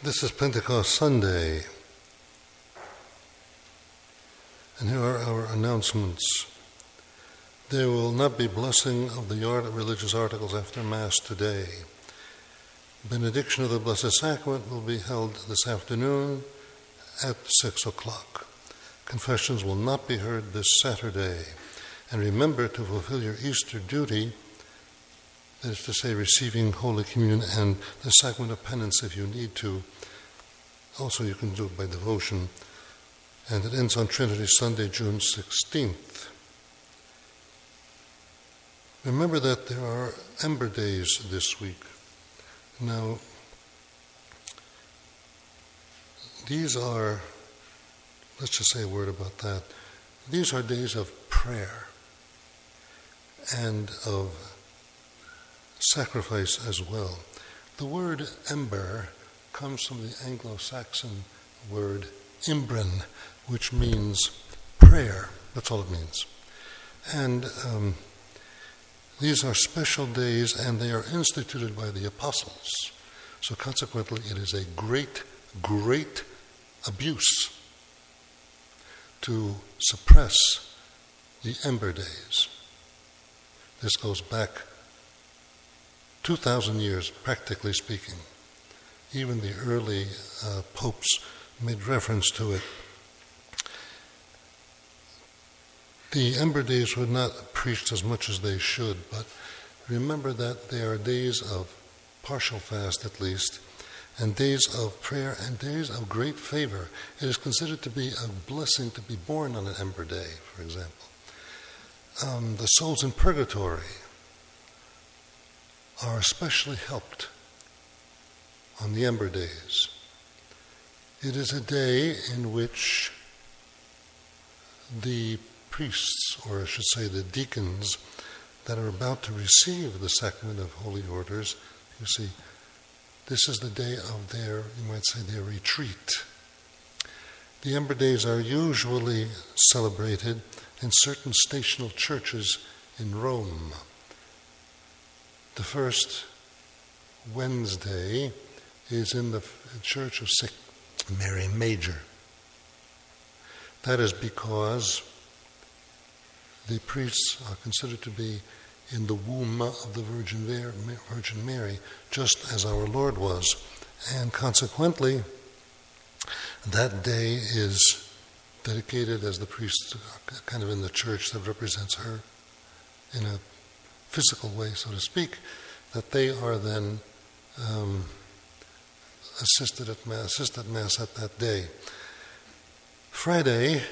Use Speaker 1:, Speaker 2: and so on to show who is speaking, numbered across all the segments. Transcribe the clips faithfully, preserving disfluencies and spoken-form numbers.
Speaker 1: This is Pentecost Sunday, and here are our announcements. There will not be blessing of the religious articles after Mass today. Benediction of the Blessed Sacrament will be held this afternoon at six o'clock. Confessions will not be heard this Saturday. And remember to fulfill your Easter duty, that is to say, receiving Holy Communion and the Sacrament of Penance if you need to. Also, you can do it by devotion. And it ends on Trinity Sunday, June sixteenth. Remember that there are Ember Days this week. Now, these are, let's just say a word about that. These are days of prayer and of sacrifice as well. The word ember comes from the Anglo-Saxon word imbren, which means prayer. That's all it means. And um, these are special days, and they are instituted by the apostles. So consequently, it is a great, great abuse to suppress the Ember Days. This goes back two thousand years, practically speaking. Even the early uh, popes made reference to it. The Ember Days were not preached as much as they should, but remember that they are days of partial fast at least, and days of prayer and days of great favor. It is considered to be a blessing to be born on an Ember Day, for example. Um, the souls in purgatory are especially helped on the Ember Days. It is a day in which the priests, or I should say the deacons, that are about to receive the sacrament of holy orders, you see, this is the day of their, you might say, their retreat. The Ember Days are usually celebrated in certain stational churches in Rome. The first Wednesday is in the Church of Saint Mary Major. That is because the priests are considered to be in the womb of the Virgin Mary, just as our Lord was. And consequently, that day is dedicated as the priests are kind of in the church that represents her in a physical way, so to speak, that they are then um, assisted at mass, assisted mass at that day. Friday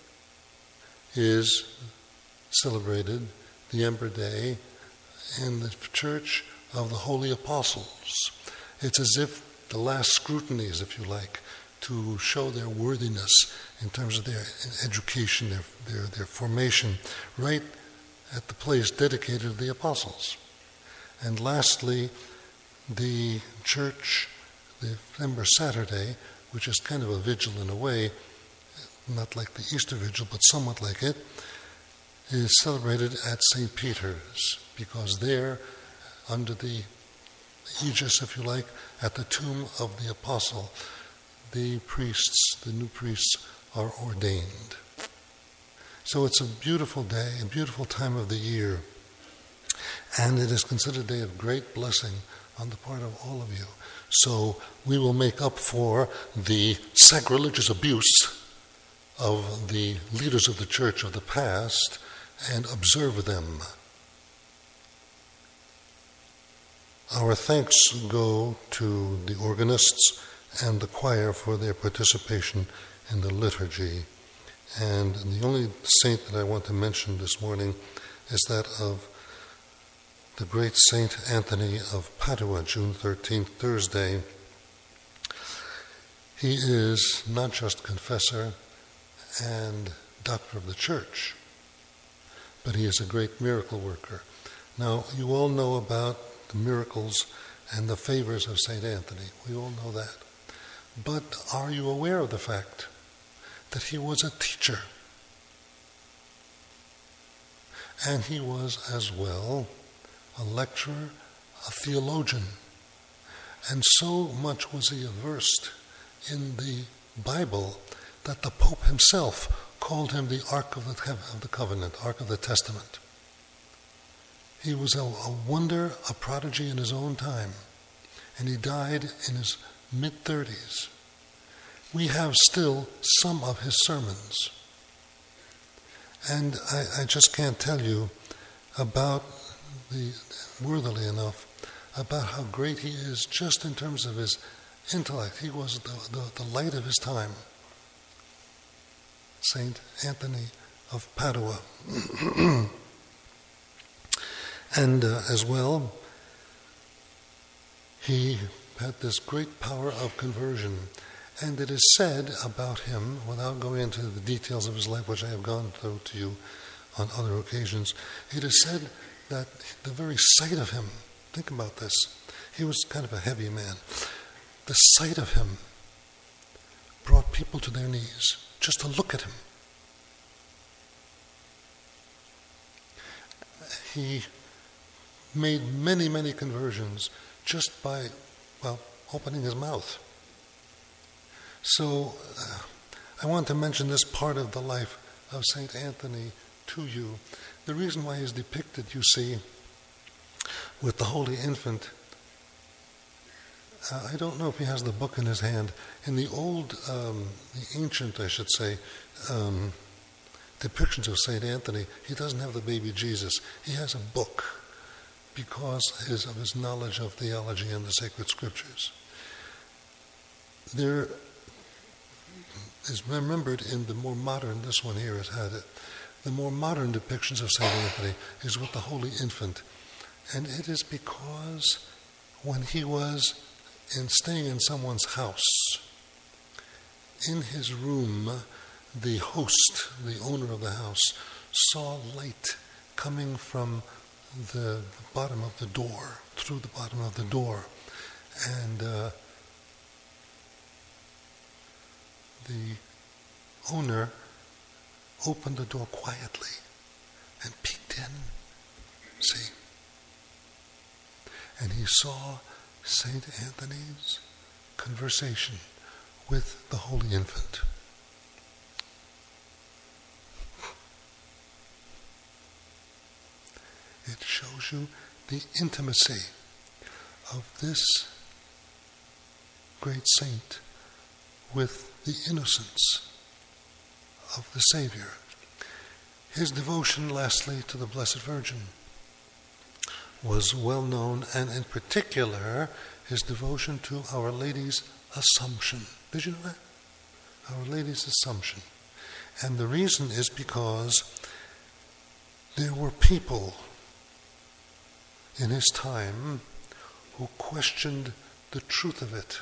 Speaker 1: is celebrated, the Ember Day, in the Church of the Holy Apostles. It's as if the last scrutinies, if you like, to show their worthiness in terms of their education, their, their, their formation, right at the place dedicated to the apostles. And lastly, the church, the Ember Saturday, which is kind of a vigil in a way, not like the Easter Vigil, but somewhat like it, is celebrated at Saint Peter's, because there, under the aegis, if you like, at the tomb of the apostle, the priests, the new priests, are ordained. So it's a beautiful day, a beautiful time of the year, and it is considered a day of great blessing on the part of all of you. So we will make up for the sacrilegious abuse of the leaders of the church of the past and observe them. Our thanks go to the organists and the choir for their participation in the liturgy. And the only saint that I want to mention this morning is that of the great Saint Anthony of Padua, June thirteenth, Thursday. He is not just confessor and doctor of the church, but he is a great miracle worker. Now, you all know about the miracles and the favors of Saint Anthony. We all know that. But are you aware of the fact that he was a teacher? And he was as well a lecturer, a theologian. And so much was he versed in the Bible that the Pope himself called him the Ark of the, of the Covenant, Ark of the Testament. He was a, a wonder, a prodigy in his own time, and he died in his mid-thirties. We have still some of his sermons. And I, I just can't tell you about the, worthily enough, about how great he is just in terms of his intellect. He was the, the, the light of his time. Saint Anthony of Padua. And uh, as well, he had this great power of conversion. And it is said about him, without going into the details of his life, which I have gone through to you on other occasions, it is said that the very sight of him, think about this, he was kind of a heavy man. The sight of him brought people to their knees just to look at him. He made many, many conversions just by, well, opening his mouth. So uh, I want to mention this part of the life of Saint Anthony to you. The reason why he's depicted, you see, with the Holy Infant, uh, I don't know if he has the book in his hand. In the old, um, the ancient, I should say, um, depictions of Saint Anthony, he doesn't have the baby Jesus. He has a book because his, of his knowledge of theology and the sacred scriptures. There is remembered in the more modern, this one here has had it, the more modern depictions of Saint Anthony is with the Holy Infant. And it is because when he was in staying in someone's house, in his room, the host, the owner of the house, saw light coming from the bottom of the door, through the bottom of the door. And uh, the owner opened the door quietly and peeked in, see. And he saw Saint Anthony's conversation with the Holy Infant. It shows you the intimacy of this great saint with the innocence of the Savior. His devotion, lastly, to the Blessed Virgin was well known, and in particular, his devotion to Our Lady's Assumption. Did you know that? Our Lady's Assumption. And the reason is because there were people in his time who questioned the truth of it.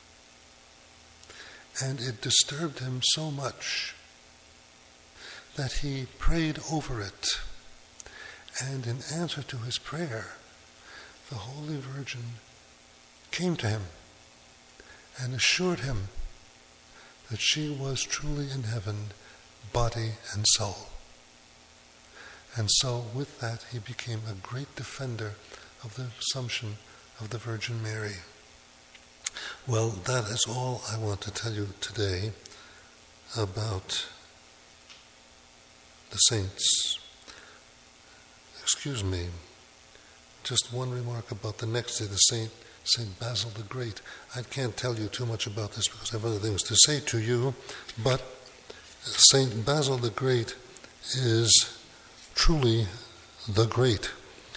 Speaker 1: And it disturbed him so much that he prayed over it. And in answer to his prayer, the Holy Virgin came to him and assured him that she was truly in heaven, body and soul. And so with that, he became a great defender of the Assumption of the Virgin Mary. Well, that is all I want to tell you today about the saints. Excuse me, just one remark about the next day, the Saint, Saint Basil the Great. I can't tell you too much about this because I have other things to say to you, but Saint Basil the Great is truly the great.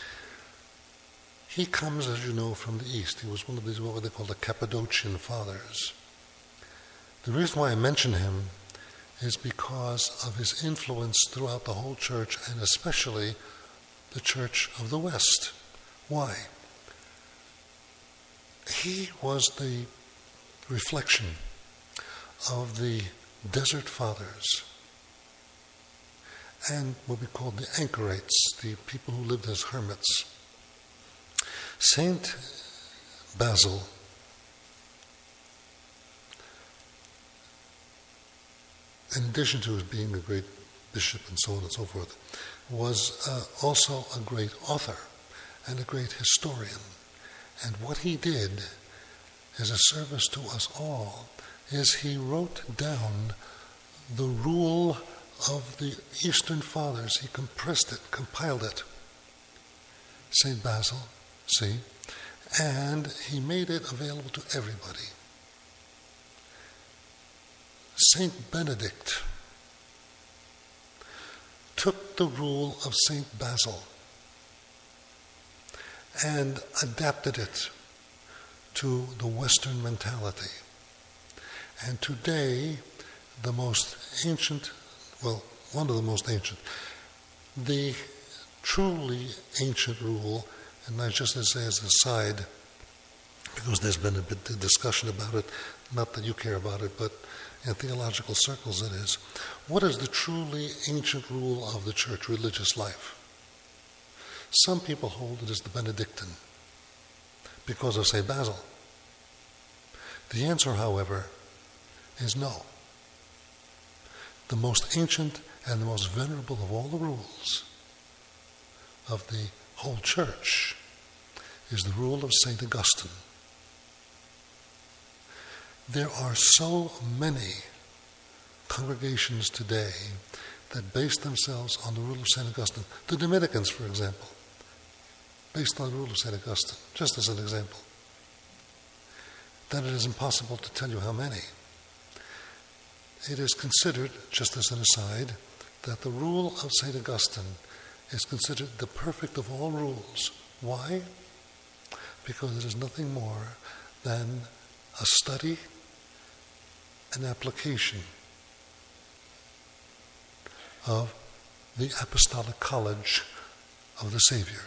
Speaker 1: He comes, as you know, from the East. He was one of these, what they call the Cappadocian Fathers. The reason why I mention him is because of his influence throughout the whole church, and especially the Church of the West. Why? He was the reflection of the Desert Fathers and what we call the anchorites, the people who lived as hermits. Saint Basil in addition to his being a great bishop and so on and so forth, was uh, also a great author and a great historian. And what he did is a service to us all, is he wrote down the rule of the Eastern Fathers. He compressed it, compiled it. Saint Basil, see? And he made it available to everybody. Saint Benedict took the rule of Saint Basil and adapted it to the Western mentality. And today, the most ancient, well, one of the most ancient, the truly ancient rule, and I just say as an aside, because there's been a bit of discussion about it, not that you care about it, but in theological circles it is. What is the truly ancient rule of the church, religious life? Some people hold it as the Benedictine, because of Saint Basil. The answer, however, is no. The most ancient and the most venerable of all the rules of the whole church is the rule of Saint Augustine. There are so many congregations today that base themselves on the rule of Saint Augustine. The Dominicans, for example, based on the rule of Saint Augustine, just as an example. That it is impossible to tell you how many. It is considered, just as an aside, that the rule of Saint Augustine is considered the perfect of all rules. Why? Because it is nothing more than a study, an application of the Apostolic College of the Savior.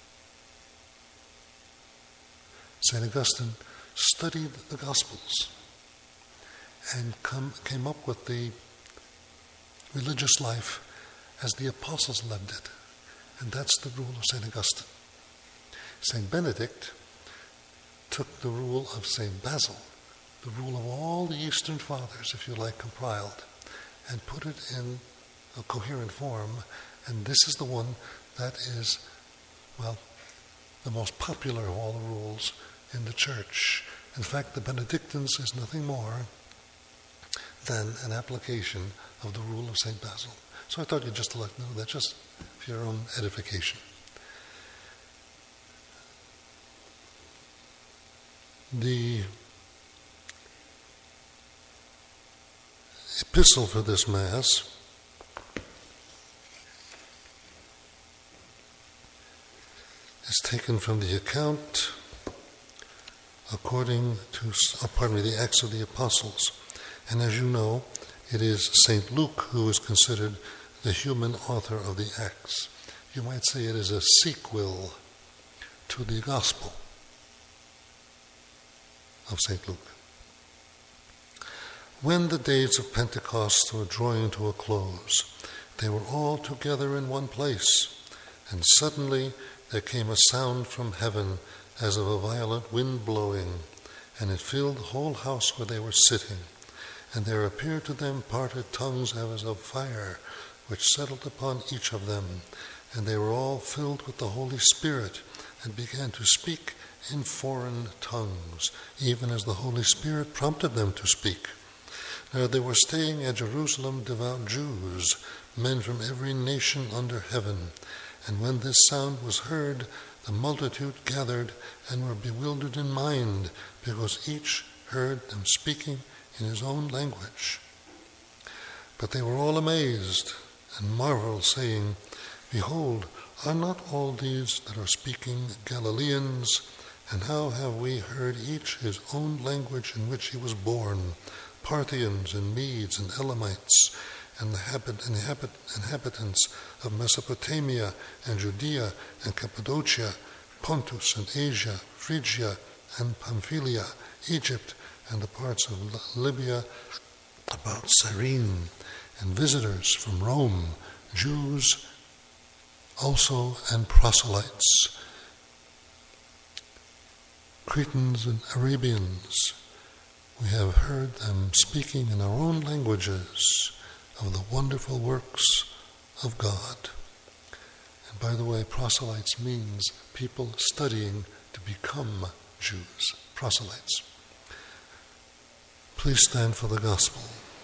Speaker 1: Saint Augustine studied the Gospels and come, came up with the religious life as the apostles lived it. And that's the rule of Saint Augustine. Saint Benedict took the rule of Saint Basil, the rule of all the Eastern Fathers, if you like, compiled, and put it in a coherent form. And this is the one that is, well, the most popular of all the rules in the church. In fact, the Benedictines is nothing more than an application of the rule of Saint Basil. So I thought you'd just like to know that, just for your own edification. The epistle for this Mass is taken from the account according to, oh, pardon me, the Acts of the Apostles. And as you know, it is Saint Luke who is considered the human author of the Acts. You might say it is a sequel to the Gospel of Saint Luke. When the days of Pentecost were drawing to a close, they were all together in one place, and suddenly there came a sound from heaven as of a violent wind blowing, and it filled the whole house where they were sitting. And there appeared to them parted tongues as of fire, which settled upon each of them. And they were all filled with the Holy Spirit, and began to speak in foreign tongues, even as the Holy Spirit prompted them to speak. Now they were staying at Jerusalem devout Jews, men from every nation under heaven. And when this sound was heard, the multitude gathered and were bewildered in mind, because each heard them speaking in his own language. But they were all amazed and marveled, saying, Behold, are not all these that are speaking Galileans? And how have we heard each his own language in which he was born? Parthians and Medes and Elamites, and the habit, inhabit, inhabitants of Mesopotamia and Judea and Cappadocia, Pontus and Asia, Phrygia and Pamphylia, Egypt, and the parts of Libya about Cyrene, and visitors from Rome, Jews also and proselytes, Cretans and Arabians. We have heard them speaking in our own languages of the wonderful works of God. And by the way, proselytes means people studying to become Jews, proselytes. Please stand for the gospel.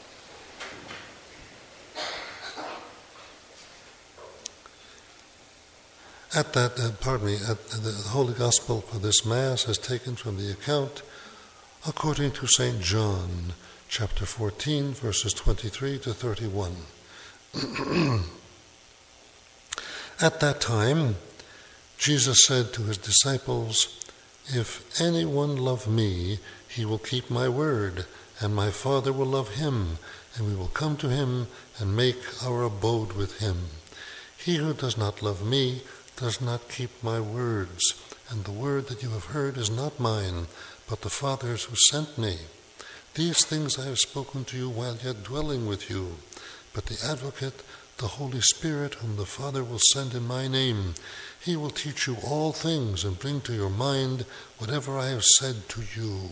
Speaker 1: At that, uh, pardon me, at the Holy Gospel for this Mass is taken from the account according to Saint John, chapter fourteen, verses twenty-three to thirty-one. At that time, Jesus said to his disciples, "If anyone love me, he will keep my word, and my Father will love him, and we will come to him and make our abode with him. He who does not love me does not keep my words, and the word that you have heard is not mine, but the Father's who sent me. These things I have spoken to you while yet dwelling with you, but the Advocate, the Holy Spirit, whom the Father will send in my name, he will teach you all things and bring to your mind whatever I have said to you.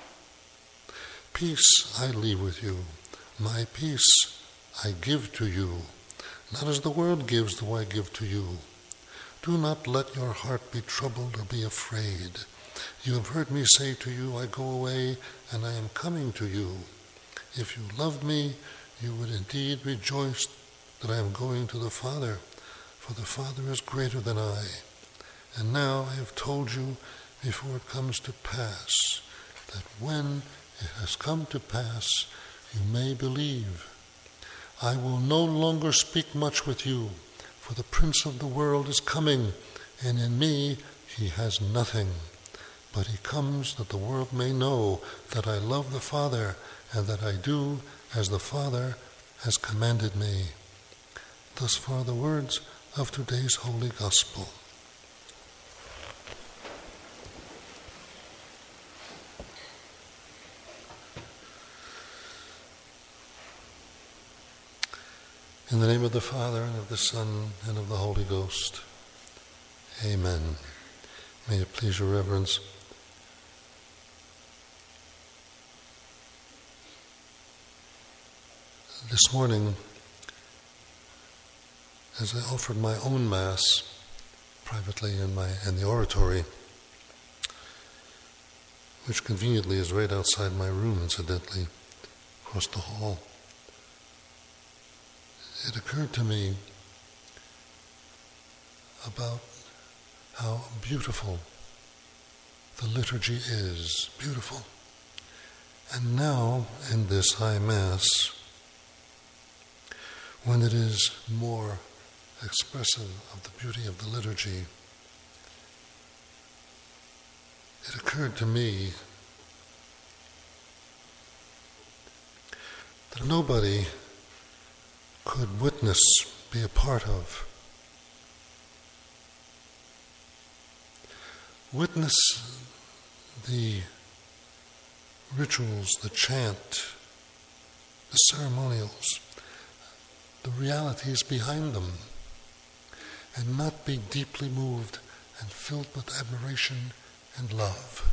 Speaker 1: Peace I leave with you, my peace I give to you. Not as the world gives do I give to you. Do not let your heart be troubled or be afraid. You have heard me say to you, I go away and I am coming to you. If you loved me, you would indeed rejoice that I am going to the Father, for the Father is greater than I. And now I have told you before it comes to pass, that when it has come to pass, you may believe. I will no longer speak much with you, for the Prince of the world is coming, and in me he has nothing. But he comes that the world may know that I love the Father, and that I do as the Father has commanded me." Thus far the words of today's Holy Gospel. In the name of the Father, and of the Son, and of the Holy Ghost. Amen. May it please your reverence. This morning, as I offered my own Mass privately in my in the oratory, which conveniently is right outside my room, incidentally, across the hall, it occurred to me about how beautiful the liturgy is. Beautiful. And now, in this High Mass, when it is more expressive of the beauty of the liturgy, it occurred to me that nobody could witness, be a part of, witness the rituals, the chant, the ceremonials, the realities behind them, and not be deeply moved and filled with admiration and love.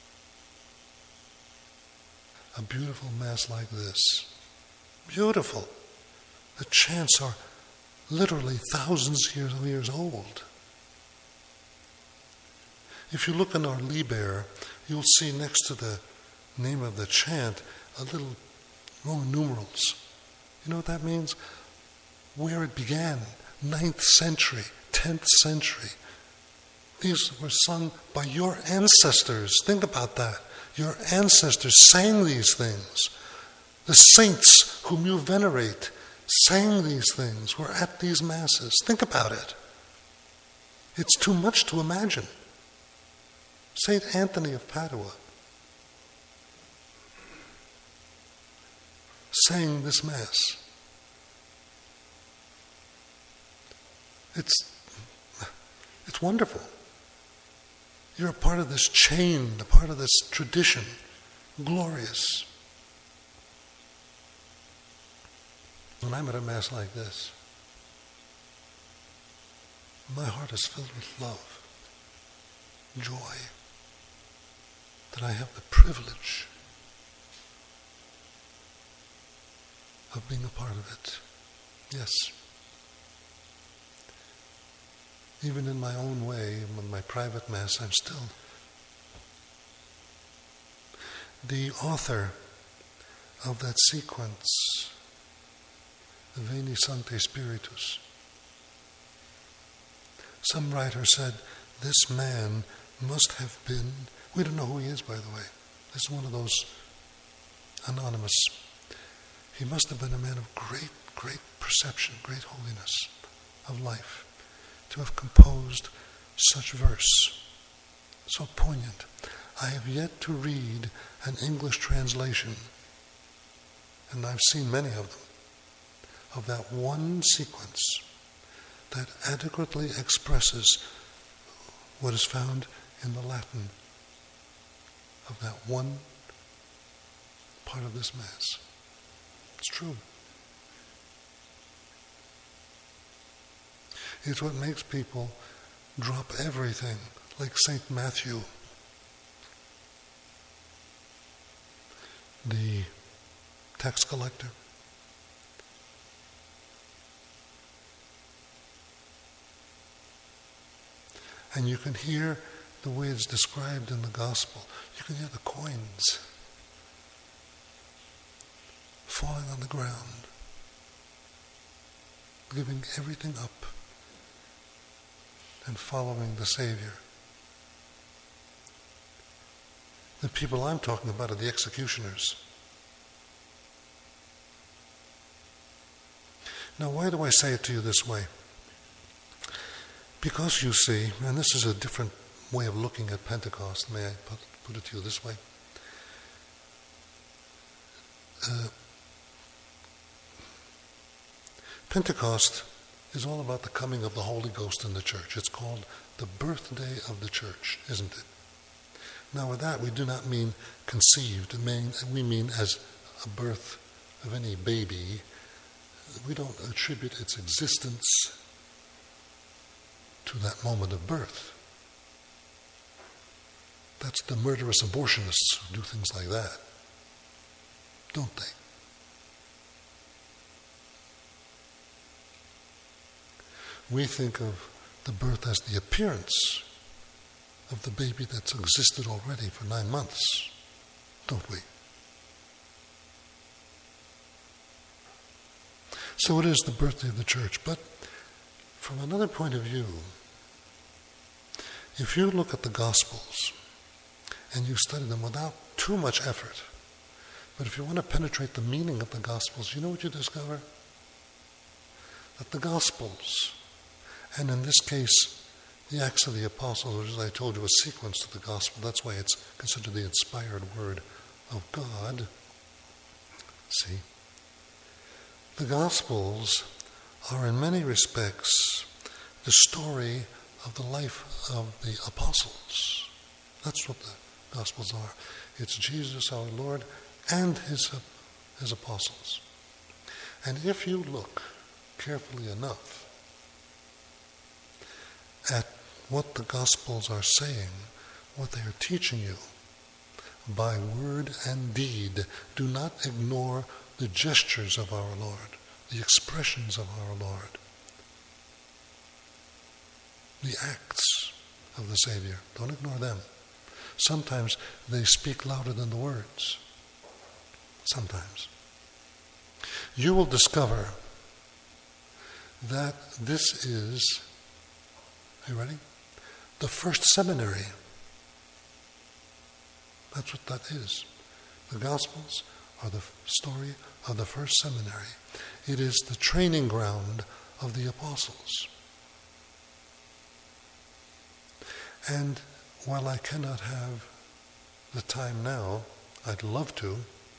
Speaker 1: A beautiful Mass like this, beautiful. The chants are literally thousands of years, years old. If you look in our Liber, you'll see next to the name of the chant a little Roman numerals. You know what that means? Where it began, ninth century, tenth century. These were sung by your ancestors. Think about that. Your ancestors sang these things. The saints whom you venerate sang these things, were at these Masses. Think about it. It's too much to imagine. Saint Anthony of Padua sang this Mass. It's, it's wonderful. You're a part of this chain, a part of this tradition. Glorious. When I'm at a Mass like this, my heart is filled with love, joy, that I have the privilege of being a part of it. Yes. Even in my own way, in my private Mass, I'm still. The author of that sequence, the Veni Sancte Spiritus. Some writer said, this man must have been, we don't know who he is, by the way. This is one of those anonymous. He must have been a man of great, great perception, great holiness of life, to have composed such verse, so poignant. I have yet to read an English translation, and I've seen many of them, of that one sequence that adequately expresses what is found in the Latin of that one part of this Mass. It's true. It's what makes people drop everything, like Saint Matthew, the tax collector. And you can hear the way it's described in the gospel. You can hear the coins falling on the ground, giving everything up and following the Savior. The people I'm talking about are the executioners. Now, why do I say it to you this way? Because you see, and this is a different way of looking at Pentecost, may I put, put it to you this way? Uh, Pentecost is all about the coming of the Holy Ghost in the church. It's called the birthday of the church, isn't it? Now with that, we do not mean conceived. We mean as a birth of any baby. We don't attribute its existence to that moment of birth. That's the murderous abortionists who do things like that, don't they? We think of the birth as the appearance of the baby that's existed already for nine months, don't we? So it is the birthday of the church. But from another point of view, if you look at the Gospels and you study them without too much effort, but if you want to penetrate the meaning of the Gospels, you know what you discover? That the Gospels, and in this case, the Acts of the Apostles, which, as I told you, a sequence to the Gospel, that's why it's considered the inspired word of God. See? The Gospels are in many respects the story of the life of the apostles. That's what the Gospels are. It's Jesus our Lord and his, his apostles. And if you look carefully enough at what the Gospels are saying, what they are teaching you, by word and deed, do not ignore the gestures of our Lord, the expressions of our Lord, the acts of the Savior. Don't ignore them. Sometimes they speak louder than the words. Sometimes. You will discover that this is, are you ready? The first seminary. That's what that is. The Gospels are the story of the first seminary. It is the training ground of the apostles. And while I cannot have the time now, I'd love to,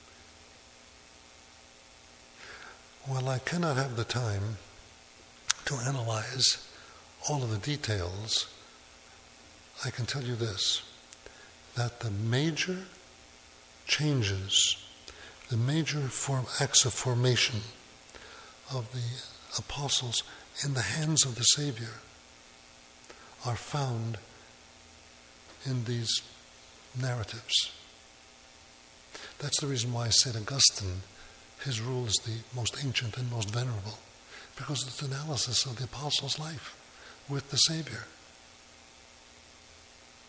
Speaker 1: while I cannot have the time to analyze all of the details, I can tell you this, that the major changes, the major form, acts of formation of the apostles in the hands of the Savior are found in these narratives. That's the reason why Saint Augustine, his rule is the most ancient and most venerable, because it's analysis of the apostles' life with the Savior.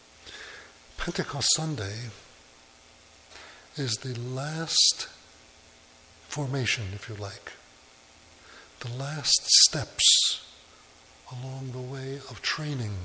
Speaker 1: Pentecost Sunday is the last formation, if you like. The last steps along the way of training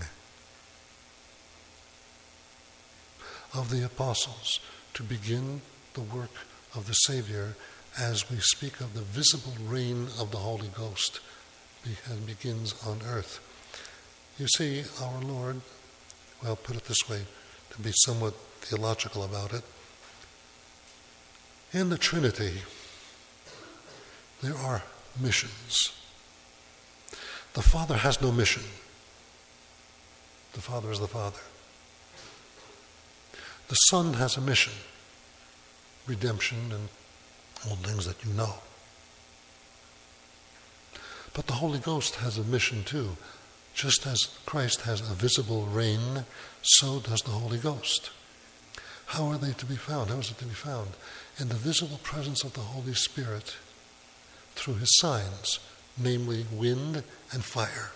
Speaker 1: of the apostles to begin the work of the Savior as we speak of the visible reign of the Holy Ghost and begins on earth. You see, our Lord, well, put it this way, to be somewhat theological about it, in the Trinity, there are missions. The Father has no mission. The Father is the Father. The Son has a mission, redemption and all things that you know. But the Holy Ghost has a mission too. Just as Christ has a visible reign, so does the Holy Ghost. How are they to be found? How is it to be found? In the visible presence of the Holy Spirit through his signs, namely wind and fire.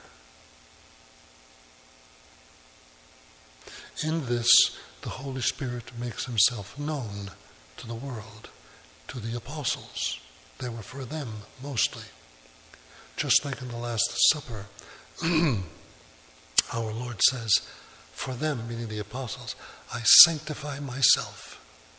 Speaker 1: In this, the Holy Spirit makes himself known to the world, to the apostles. They were for them mostly. Just like in the Last Supper, our Lord says, for them, meaning the apostles, I sanctify myself.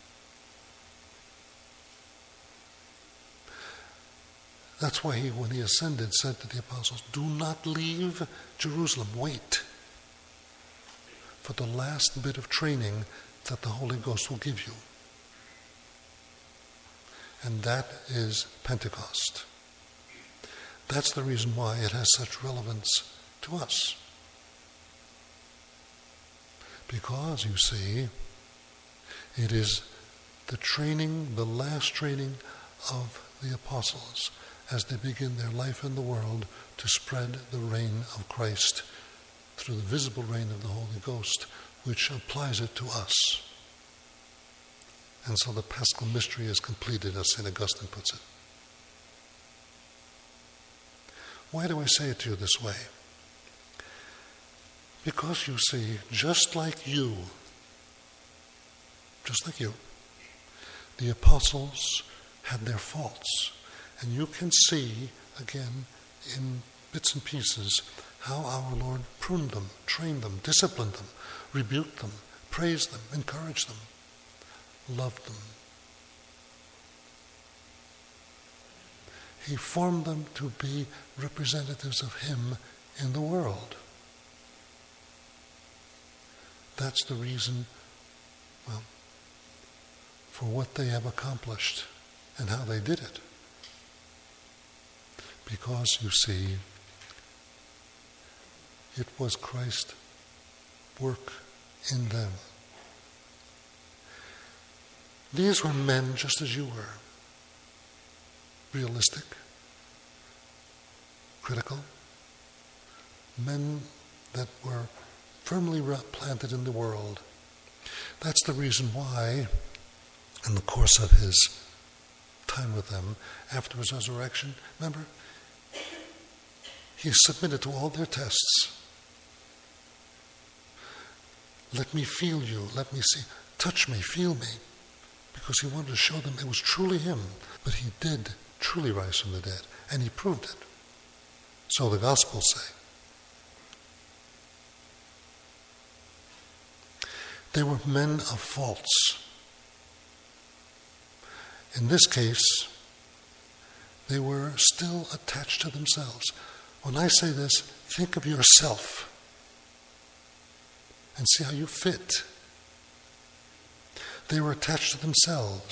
Speaker 1: That's why he, when he ascended, said to the apostles, do not leave Jerusalem. Wait for the last bit of training that the Holy Ghost will give you. And that is Pentecost. That's the reason why it has such relevance to us. Because, you see, it is the training, the last training of the apostles as they begin their life in the world to spread the reign of Christ through the visible reign of the Holy Ghost, which applies it to us. And so the Paschal mystery is completed, as Saint Augustine puts it. Why do I say it to you this way? Because you see, just like you, just like you, the apostles had their faults. And you can see, again, in bits and pieces, how our Lord pruned them, trained them, disciplined them, rebuked them, praised them, encouraged them, loved them. He formed them to be representatives of him in the world. That's the reason, well, for what they have accomplished and how they did it. Because, you see, it was Christ's work in them. These were men just as you were. Realistic, critical, men that were firmly planted in the world. That's the reason why, in the course of his time with them, after his resurrection, remember, he submitted to all their tests. Let me feel you, let me see, touch me, feel me, because he wanted to show them it was truly him. But he did truly rise from the dead, and he proved it. So the Gospels say. They were men of faults. In this case, they were still attached to themselves. When I say this, think of yourself and see how you fit. They were attached to themselves,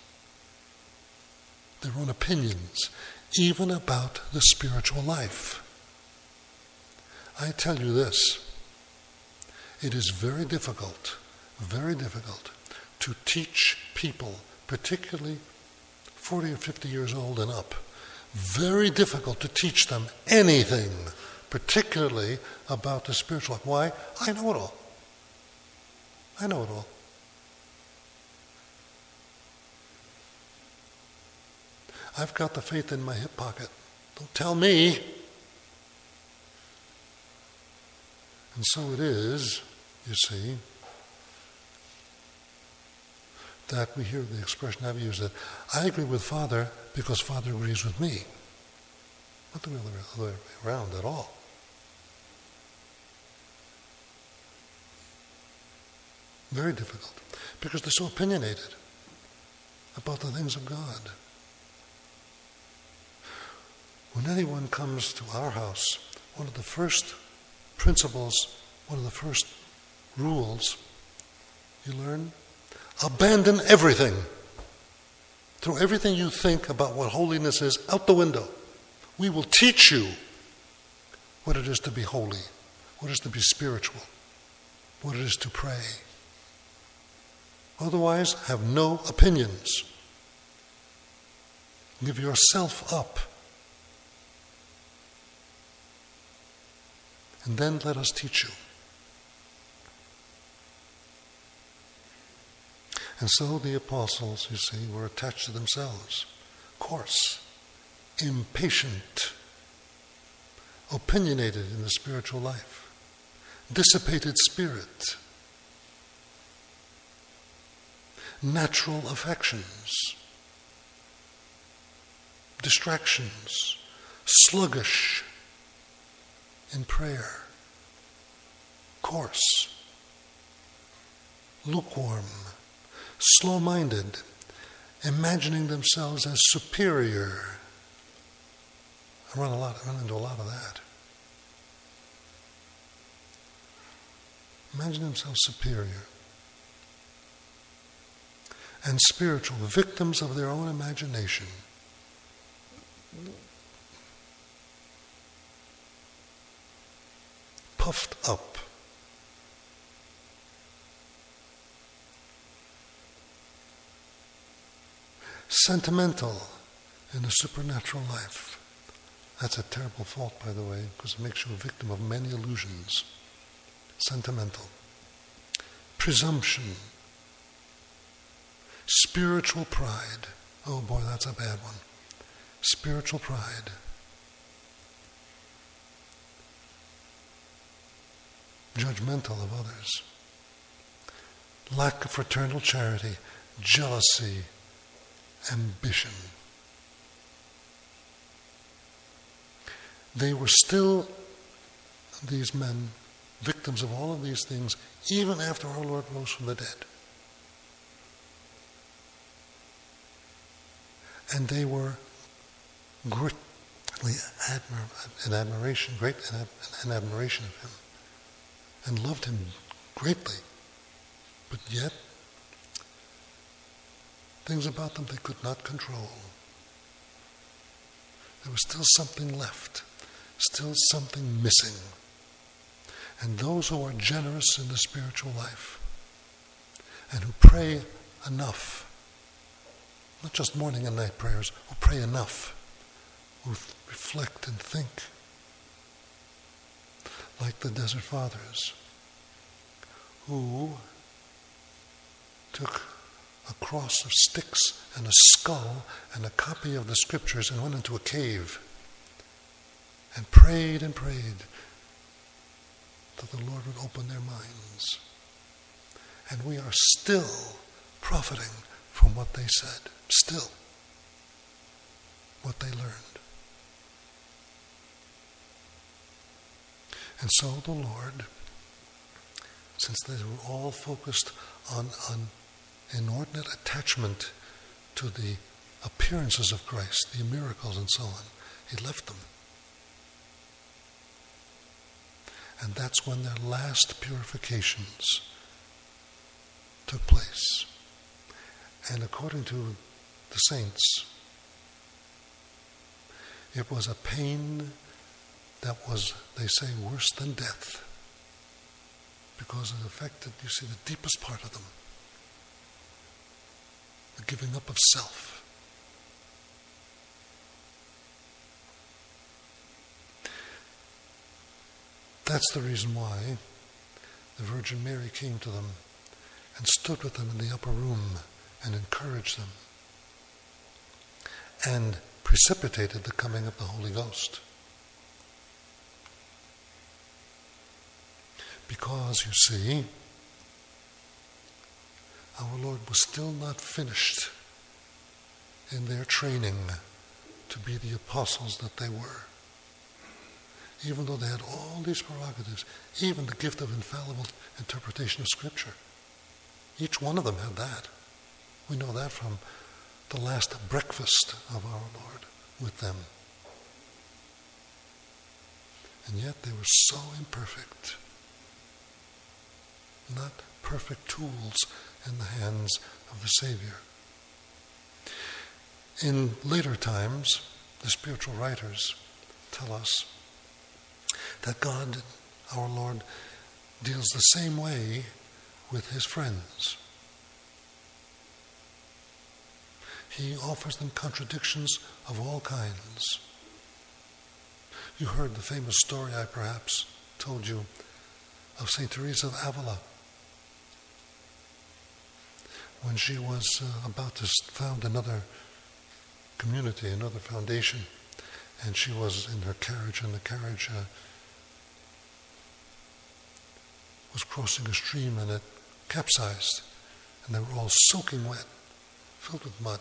Speaker 1: their own opinions, even about the spiritual life. I tell you this, it is very difficult, very difficult to teach people, particularly forty or fifty years old and up, very difficult to teach them anything, particularly about the spiritual life. Why? I know it all. I know it all. I've got the faith in my hip pocket. Don't tell me. And so it is, you see, that we hear the expression, I've used it, I agree with Father because Father agrees with me. Not the other way around at all. Very difficult, because they're so opinionated about the things of God. When anyone comes to our house, one of the first principles, one of the first rules you learn, abandon everything. Throw everything you think about what holiness is out the window. We will teach you what it is to be holy, what it is to be spiritual, what it is to pray. Otherwise, have no opinions. Give yourself up. And then let us teach you. And so the apostles, you see, were attached to themselves, coarse, impatient, opinionated in the spiritual life, dissipated spirit, natural affections, distractions, sluggish in prayer, coarse, lukewarm, slow-minded, imagining themselves as superior. I run a lot, I run into a lot of that. Imagine themselves superior. And spiritual, victims of their own imagination. Puffed up. Sentimental in a supernatural life. That's a terrible fault, by the way, because it makes you a victim of many illusions. Sentimental. Presumption. Spiritual pride. Oh boy, that's a bad one. Spiritual pride. Judgmental of others. Lack of fraternal charity. Jealousy. Ambition. They were still, these men, victims of all of these things, even after our Lord rose from the dead. And they were greatly admir- in admiration, great in, ad- in admiration of him, and loved him greatly. But yet, things about them they could not control. There was still something left, still something missing. And those who are generous in the spiritual life and who pray enough, not just morning and night prayers, who pray enough, who reflect and think, like the Desert Fathers, who took a cross of sticks and a skull and a copy of the scriptures and went into a cave and prayed and prayed that the Lord would open their minds. And we are still profiting from what they said, still, what they learned. And so the Lord, since they were all focused on, on inordinate attachment to the appearances of Christ, the miracles and so on, he left them. And that's when their last purifications took place. And according to the saints, it was a pain that was, they say, worse than death, because it affected, you see, the deepest part of them. The giving up of self. That's the reason why the Virgin Mary came to them and stood with them in the upper room and encouraged them and precipitated the coming of the Holy Ghost. Because, you see, our Lord was still not finished in their training to be the apostles that they were. Even though they had all these prerogatives, even the gift of infallible interpretation of Scripture. Each one of them had that. We know that from the last breakfast of our Lord with them. And yet they were so imperfect. Not perfect tools in the hands of the Savior. In later times, the spiritual writers tell us that God, our Lord, deals the same way with his friends. He offers them contradictions of all kinds. You heard the famous story I perhaps told you of Saint Teresa of Avila. When she was uh, about to found another community, another foundation, and she was in her carriage, and the carriage uh, was crossing a stream, and it capsized, and they were all soaking wet, filled with mud.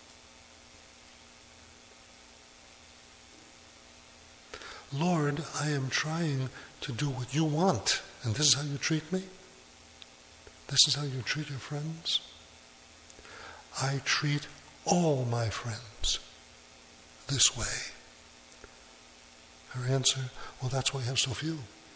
Speaker 1: Lord, I am trying to do what you want, and this is how you treat me? This is how you treat your friends? I treat all my friends this way. Her answer, well, that's why I have so few.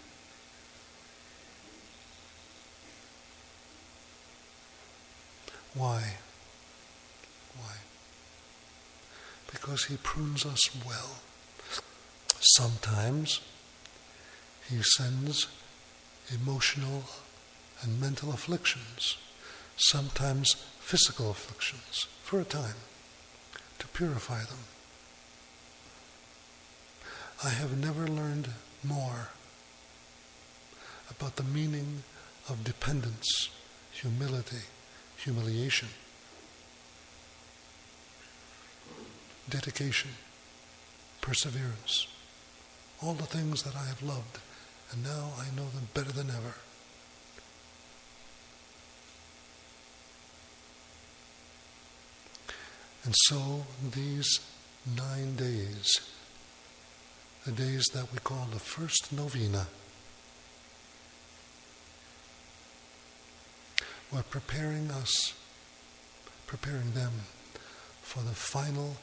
Speaker 1: Why? Why? Because he prunes us well. Sometimes he sends emotional and mental afflictions, sometimes physical afflictions, for a time, to purify them. I have never learned more about the meaning of dependence, humility, humiliation, dedication, perseverance, all the things that I have loved, and now I know them better than ever. And so these nine days, the days that we call the first novena, were preparing us, preparing them for the final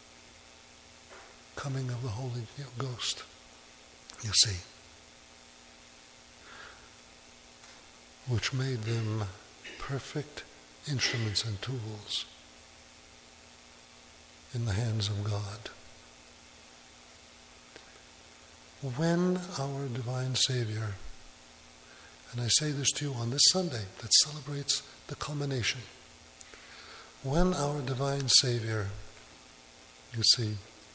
Speaker 1: coming of the Holy Ghost, you see, which made them perfect instruments and tools in the hands of God. When our divine Savior, and I say this to you on this Sunday that celebrates the culmination, when our divine Savior, you see,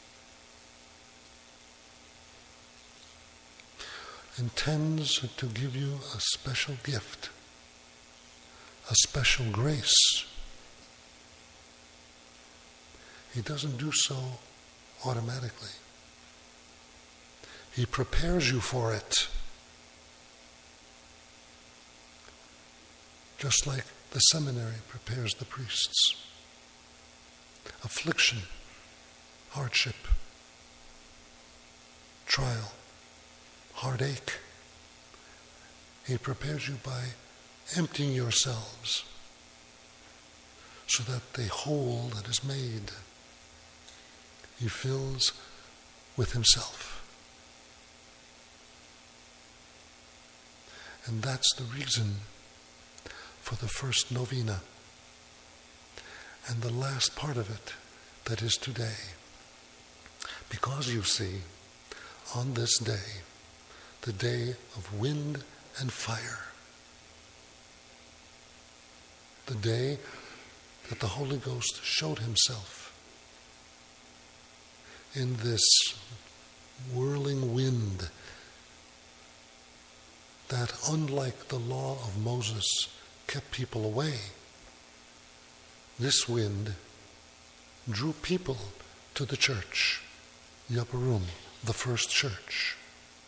Speaker 1: intends to give you a special gift, a special grace, he doesn't do so automatically. He prepares you for it. Just like the seminary prepares the priests. Affliction, hardship, trial, heartache. He prepares you by emptying yourselves so that the whole that is made, he fills with himself. And that's the reason for the first novena and the last part of it, that is today. Because you see, on this day, the day of wind and fire, the day that the Holy Ghost showed himself in this whirling wind that, unlike the law of Moses, kept people away. This wind drew people to the church, the upper room, the first church.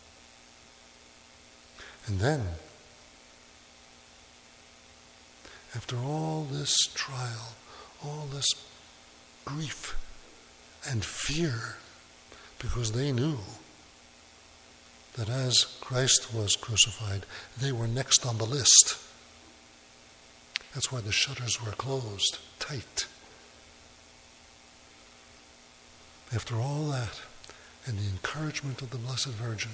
Speaker 1: And then, After all this trial, all this grief and fear, because they knew that as Christ was crucified, they were next on the list. That's why the shutters were closed tight. After all that, and the encouragement of the Blessed Virgin,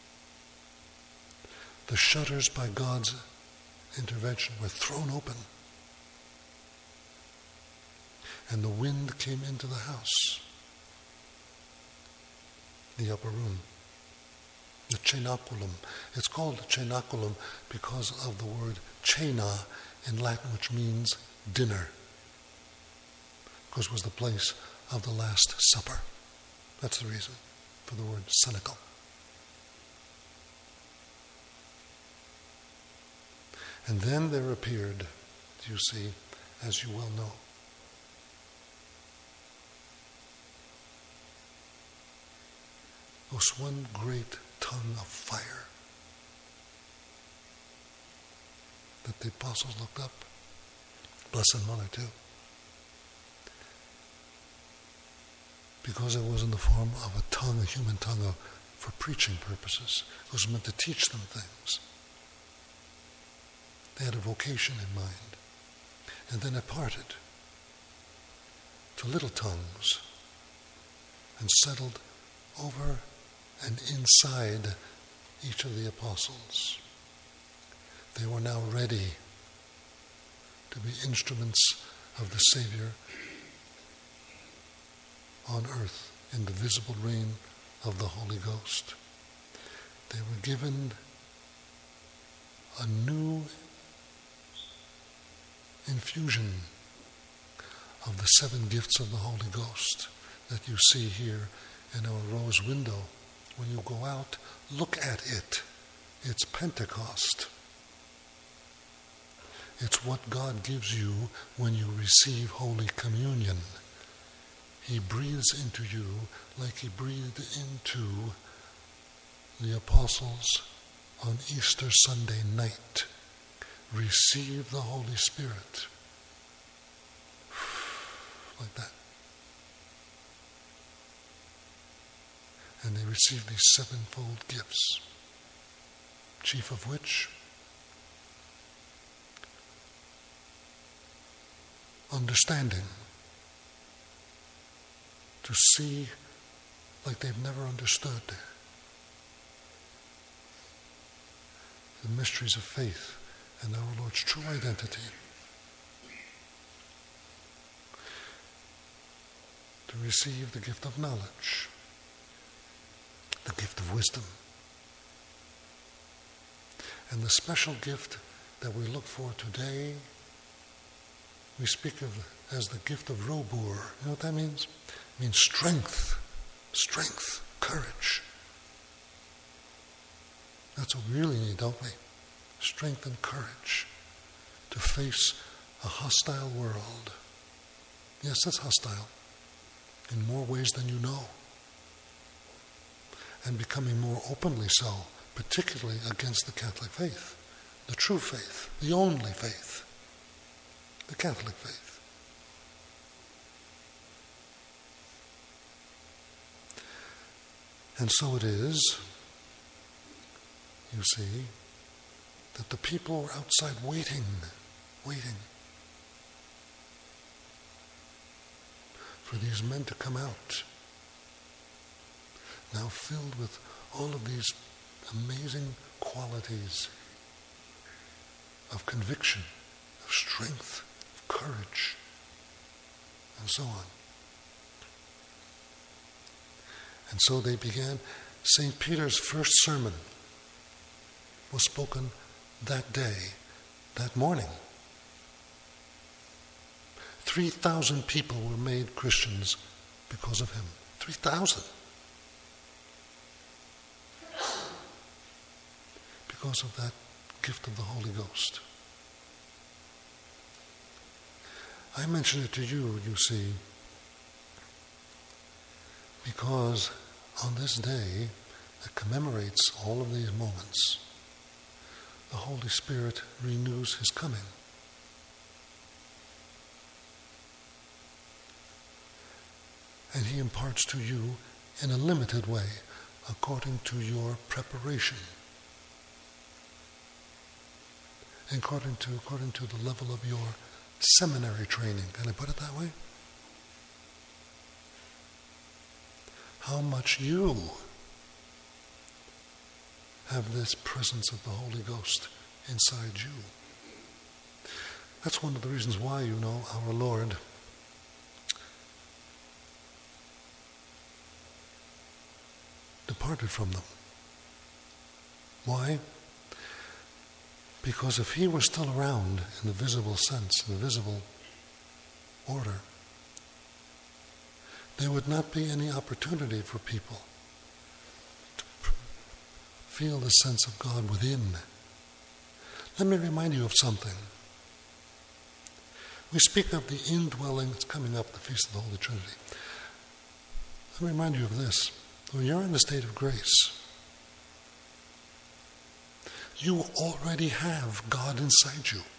Speaker 1: the shutters by God's intervention were thrown open. And the wind came into the house, the upper room, the cenaculum. It's called cenaculum because of the word cena in Latin, which means dinner, because it was the place of the Last Supper. That's the reason for the word cenacle. And then there appeared, you see, as you well know, was one great tongue of fire that the apostles looked up. Blessed Mother too. Because it was in the form of a tongue, a human tongue, of, for preaching purposes. It was meant to teach them things. They had a vocation in mind. And then it parted to little tongues and settled over and inside each of the apostles. They were now ready to be instruments of the Savior on earth in the visible reign of the Holy Ghost. They were given a new infusion of the seven gifts of the Holy Ghost that you see here in our rose window. When you go out, look at it. It's Pentecost. It's what God gives you when you receive Holy Communion. He breathes into you like he breathed into the apostles on Easter Sunday night. Receive the Holy Spirit. Like that. And they receive these sevenfold gifts, chief of which, understanding. To see like they've never understood the mysteries of faith and our Lord's true identity. To receive the gift of knowledge, the gift of wisdom, and the special gift that we look for today, we speak of as the gift of robur. You know what that means? It means strength, strength, courage. That's what we really need, don't we? Strength and courage to face a hostile world. Yes, it's hostile in more ways than you know. And becoming more openly so, particularly against the Catholic faith, the true faith, the only faith, the Catholic faith. And so it is, you see, that the people were outside waiting, waiting for these men to come out, now filled with all of these amazing qualities of conviction, of strength, of courage, and so on. And so they began. Saint Peter's first sermon was spoken that day, that morning. three thousand people were made Christians because of him. three thousand. Because of that gift of the Holy Ghost. I mention it to you, you see, because on this day that commemorates all of these moments, the Holy Spirit renews his coming. and he imparts to you in a limited way, according to your preparation, according to, according to the level of your seminary training. Can I put it that way? How much you have this presence of the Holy Ghost inside you. That's one of the reasons why, you know, our Lord departed from them. Why? Because if he were still around in the visible sense, in the visible order, there would not be any opportunity for people to feel the sense of God within. Let me remind you of something. We speak of the indwelling that's coming up, the Feast of the Holy Trinity. Let me remind you of this. When you're in the state of grace, you already have God inside you.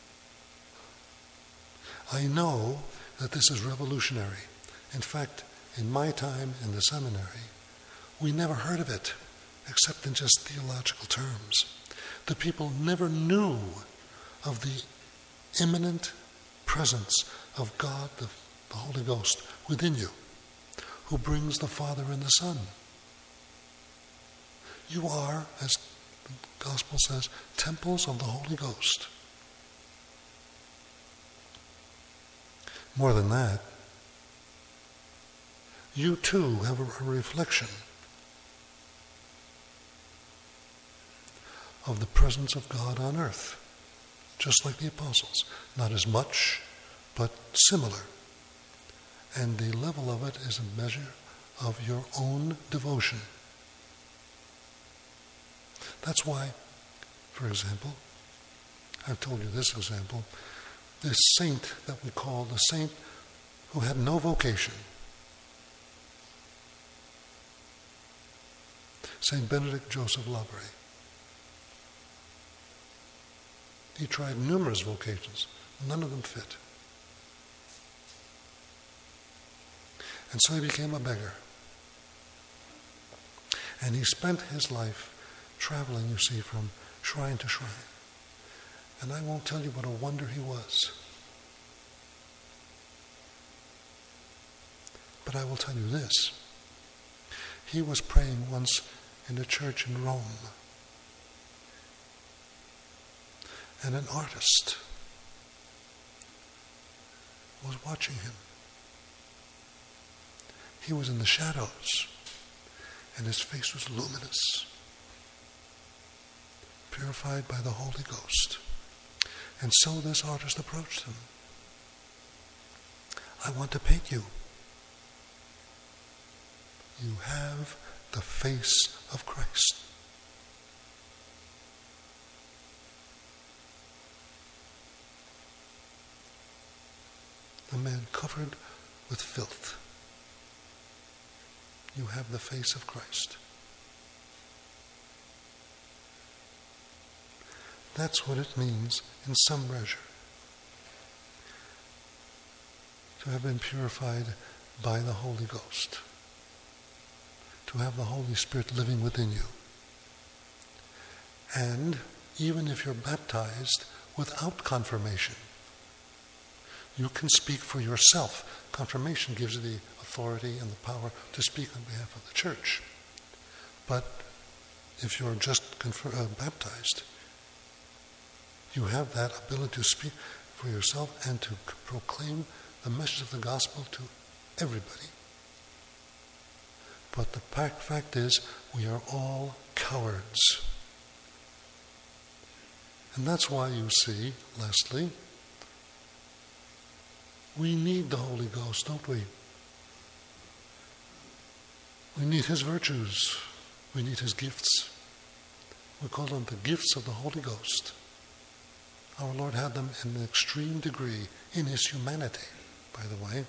Speaker 1: I know that this is revolutionary. In fact, in my time in the seminary, we never heard of it, except in just theological terms. The people never knew of the imminent presence of God, the, the Holy Ghost, within you, who brings the Father and the Son. You are, as the Gospel says, temples of the Holy Ghost. More than that, you too have a, a reflection of the presence of God on earth, just like the apostles. Not as much, but similar. And the level of it is a measure of your own devotion. That's why, for example, I've told you this example, this saint that we call the saint who had no vocation, Saint Benedict Joseph Labre. He tried numerous vocations. None of them fit. And so he became a beggar. And he spent his life traveling, you see, from shrine to shrine. And I won't tell you what a wonder he was. But I will tell you this. He was praying once in a church in Rome. And an artist was watching him. He was in the shadows, and his face was luminous, purified by the Holy Ghost. And so this artist approached him. I want to paint you. You have the face of Christ. A man covered with filth. You have the face of Christ. That's what it means in some measure to have been purified by the Holy Ghost, to have the Holy Spirit living within you. And even if you're baptized without confirmation, you can speak for yourself. Confirmation gives you the authority and the power to speak on behalf of the church. But if you're just confer- uh, baptized, you have that ability to speak for yourself and to c- proclaim the message of the gospel to everybody. But the fact is, we are all cowards. And that's why you see, Leslie, we need the Holy Ghost, don't we? We need his virtues. We need his gifts. We call them the gifts of the Holy Ghost. Our Lord had them in an extreme degree in his humanity, by the way.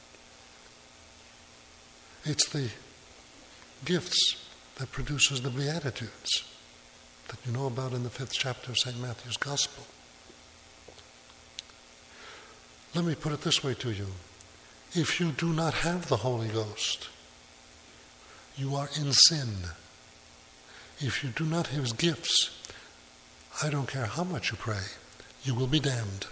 Speaker 1: It's the gifts that produces the Beatitudes that you know about in the fifth chapter of Saint Matthew's Gospel. Let me put it this way to you. If you do not have the Holy Ghost, you are in sin. If you do not have His gifts, I don't care how much you pray, you will be damned.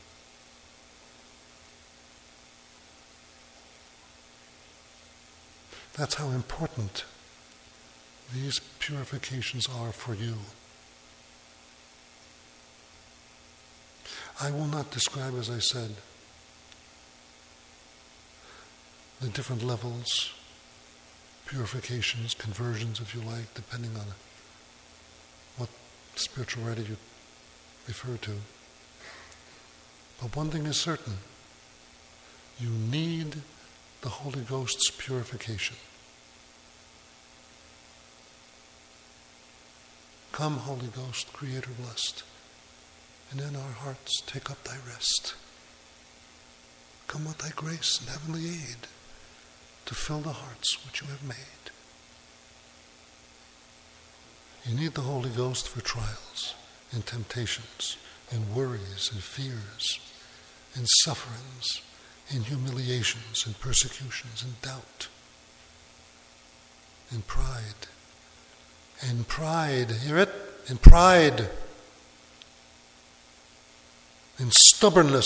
Speaker 1: That's how important these purifications are for you. I will not describe, as I said, the different levels, purifications, conversions, if you like, depending on what spiritual writer you refer to. But one thing is certain, you need the Holy Ghost's purification. Come, Holy Ghost, Creator blessed, and in our hearts take up thy rest. Come with thy grace and heavenly aid to fill the hearts which you have made. You need the Holy Ghost for trials and temptations and worries and fears and sufferings and humiliations and persecutions and doubt and pride. And pride, hear it? And pride and stubbornness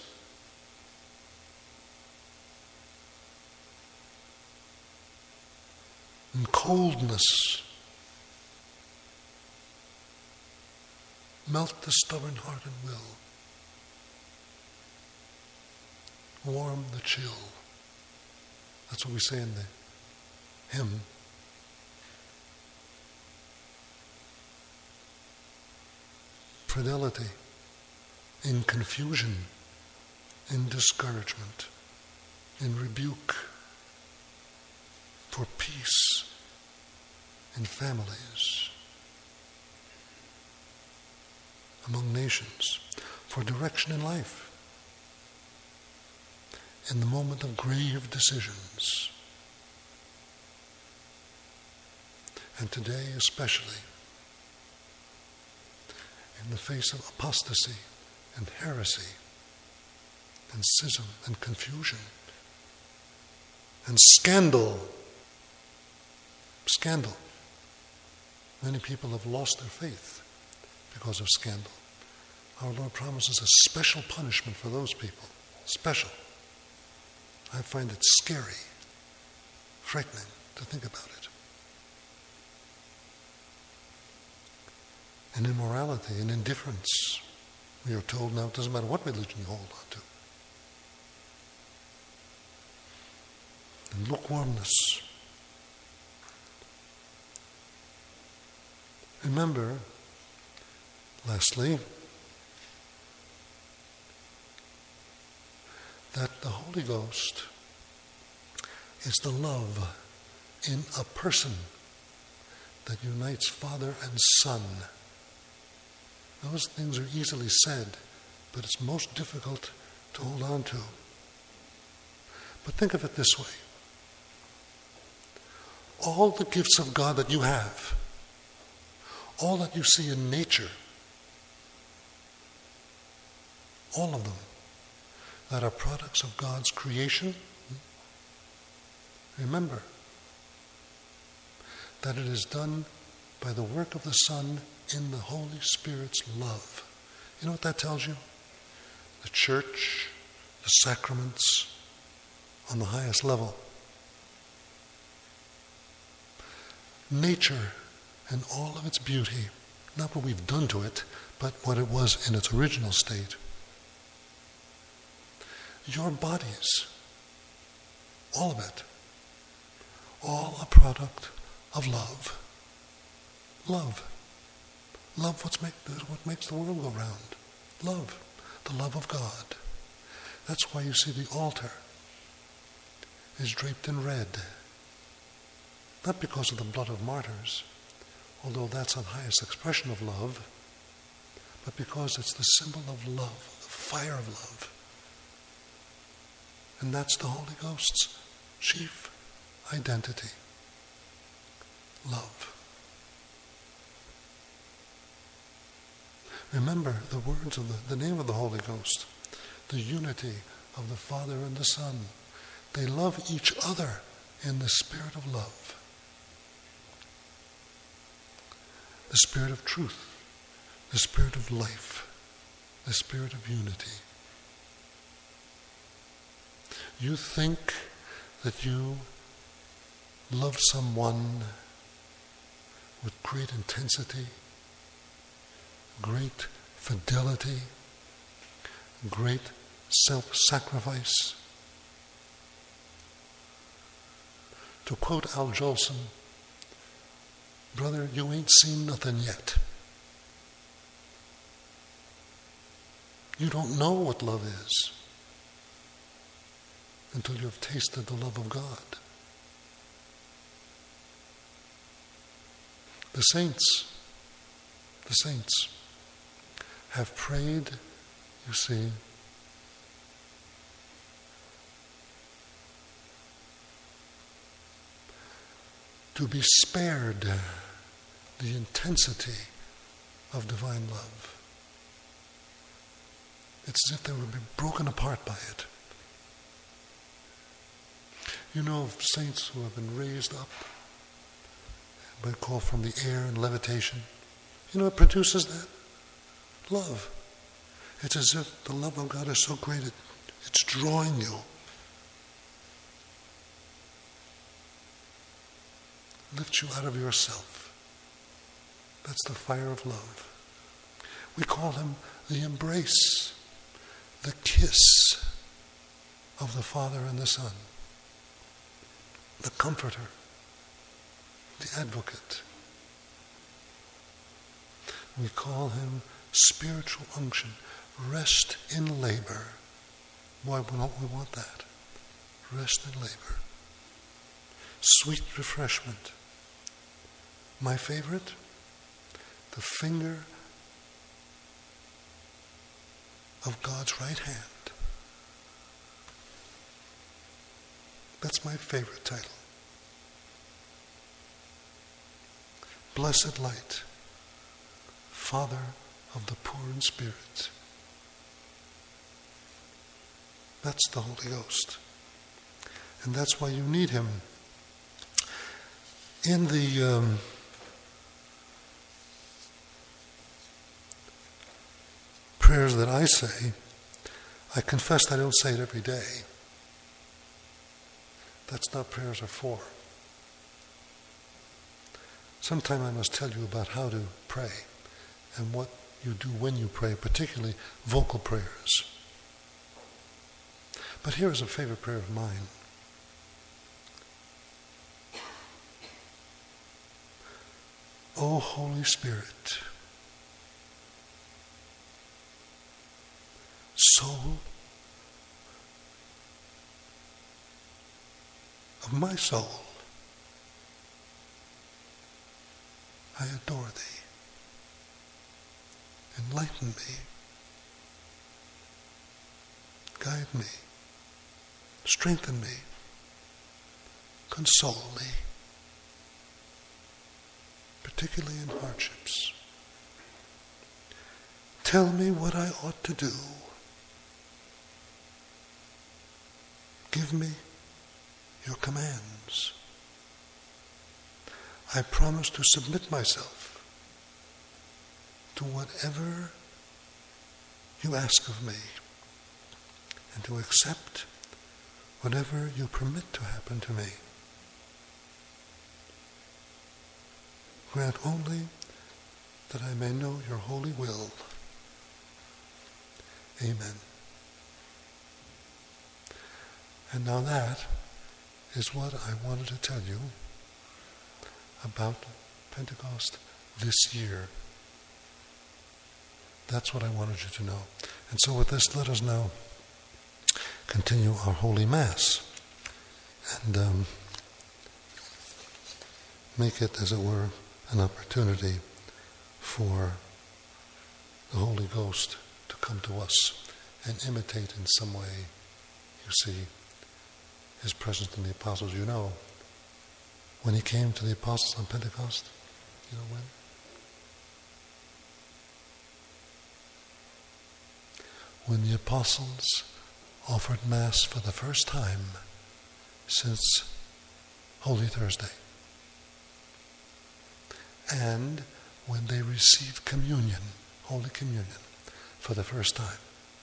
Speaker 1: and coldness. Melt the stubborn heart and will. Warm the chill. That's what we say in the hymn. Fidelity in confusion, in discouragement, in rebuke, for peace in families, among nations, for direction in life, in the moment of grave decisions. And today especially, in the face of apostasy and heresy and schism and confusion and scandal. Scandal. Many people have lost their faith because of scandal. Our Lord promises a special punishment for those people. Special. I find it scary, frightening to think about it. And immorality and indifference. We are told now it doesn't matter what religion you hold on to. And lukewarmness. Remember, lastly, that the Holy Ghost is the love in a person that unites Father and Son. Those things are easily said, but it's most difficult to hold on to. But think of it this way. All the gifts of God that you have, all that you see in nature, all of them that are products of God's creation, remember that it is done by the work of the Son in the Holy Spirit's love. You know what that tells you? The church, the sacraments, on the highest level. Nature and all of its beauty, not what we've done to it, but what it was in its original state. Your bodies, all of it, all a product of love. Love. Love what's make, what makes the world go round. Love. The love of God. That's why you see the altar is draped in red. Not because of the blood of martyrs, although that's the highest expression of love, but because it's the symbol of love, the fire of love. And that's the Holy Ghost's chief identity. Love. Remember the words of the, the name of the Holy Ghost, the unity of the Father and the Son, They love each other in the spirit of love, the spirit of truth, the spirit of life, the spirit of unity. You think that you love someone with great intensity, great fidelity, great self-sacrifice. To quote Al Jolson, brother, you ain't seen nothing yet. You don't know what love is until you have tasted the love of God. The saints, the saints have prayed, you see, to be spared the intensity of divine love. It's as if they would be broken apart by it. You know of saints who have been raised up by a call from the air and levitation. You know what produces that? Love. It's as if the love of God is so great it, it's drawing you. Lifts you out of yourself. That's the fire of love. We call him the embrace, the kiss of the Father and the Son, the Comforter, the Advocate. We call him spiritual unction, rest in labor. Why don't we want that? Rest in labor. Sweet refreshment. My favorite, the finger of God's right hand. That's my favorite title. Blessed light, Father of the poor in spirit. That's the Holy Ghost. And that's why you need him. In the um, prayers that I say, I confess I don't say it every day. That's not prayers are for. Sometime I must tell you about how to pray and what you do when you pray, particularly vocal prayers. But here is a favorite prayer of mine. O Holy Spirit, soul of my soul, I adore thee. Enlighten me. Guide me. Strengthen me. Console me. Particularly in hardships. Tell me what I ought to do. Give me your commands. I promise to submit myself to whatever you ask of me and to accept whatever you permit to happen to me. Grant only that I may know your holy will. Amen. And now that is what I wanted to tell you about Pentecost this year. That's what I wanted you to know. And so with this, let us now continue our Holy Mass and um, make it, as it were, an opportunity for the Holy Ghost to come to us and imitate in some way, you see, his presence in the apostles. You know, when he came to the apostles on Pentecost, you know when? When the apostles offered Mass for the first time since Holy Thursday. And when they received communion, Holy Communion, for the first time.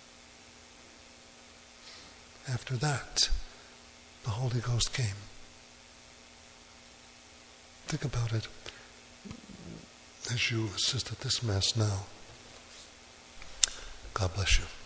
Speaker 1: After that, the Holy Ghost came. Think about it as you assist at this Mass now. God bless you.